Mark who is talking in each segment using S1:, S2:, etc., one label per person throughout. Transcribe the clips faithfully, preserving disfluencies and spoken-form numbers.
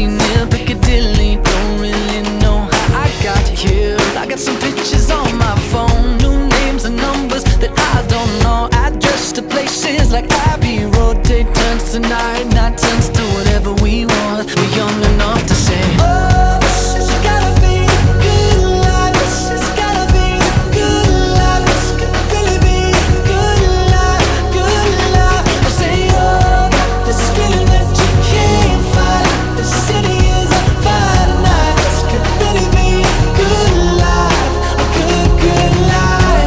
S1: Chelsea near Piccadilly. Don't really know how I got here. I got some pictures on my phone, new names and numbers that I don't know. Address to places like Abbey Road. Day turns to night, night turns to whatever we want. We're young enough to say, oh, this has gotta be a good life. This has gotta be a good life. This could really be a good life, good life. I say, oh, this feeling that you can't fight. The city is on fire tonight. This could really be a good life, a good, good life.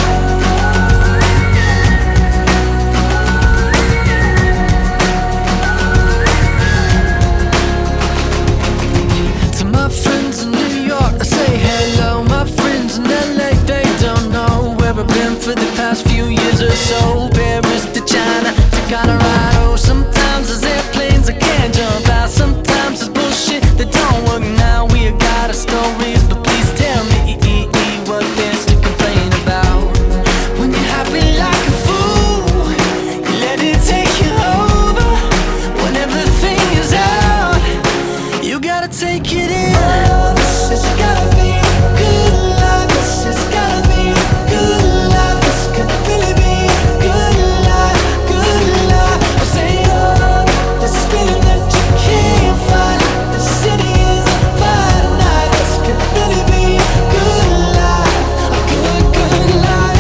S1: To my friends in New York, I say hello. My friends in L A, they don't know where I've been for the past few years or so. Paris to China to Colorado. Sometimes there's airplanes I can't jump out. Sometimes there's bullshit that don't work now. We got our stories, but please tell me what there's to complain about. When you're happy like a fool, you let it take you over. When everything is out, you gotta take it in. Oh, this has gotta be a good life. This has gotta be a good life. This could really be a good life, good life. I say, oh, this feeling that you can't fight. The city is on fire tonight. This could really be a good life, a good, good life.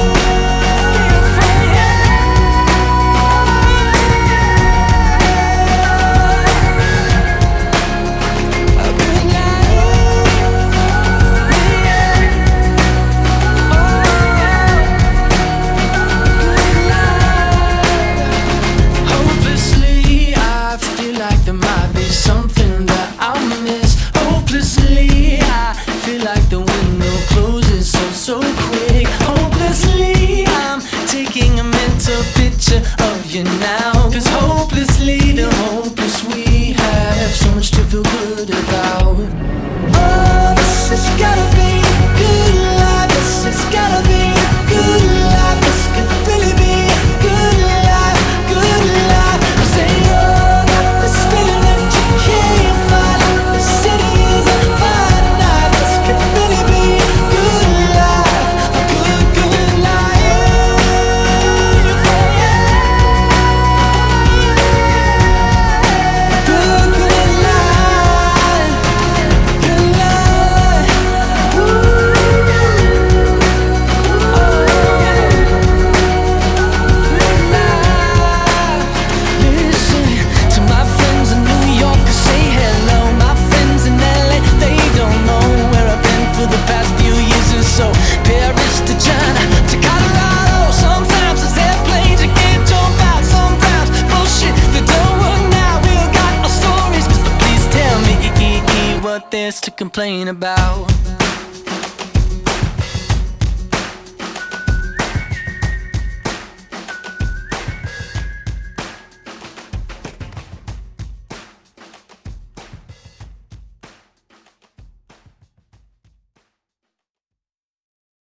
S1: A good life. Hopelessly, I feel like there might be something that I'll miss. Hopelessly, I feel like the window closes so, so quick. Hopelessly, I'm taking a mental picture of you now. Cause hopelessly, the hopeless we have so much to feel good about. Oh, this has gotta be a good life. This has gotta be a good life. This could really be a good life, good life. I say, oh, this feeling that you can't fight. The city is on fire tonight. This could really be a good life, a good, good life. Good, good life, good life. Listen to my friends in New York, I say hello. My friends in L A, they don't know where I've been for the past few years or so. Paris to China to Colorado. Sometimes there's airplanes you can't jump out. Sometimes bullshit that don't work now. We all got our stories, but please tell me what there's to complain about.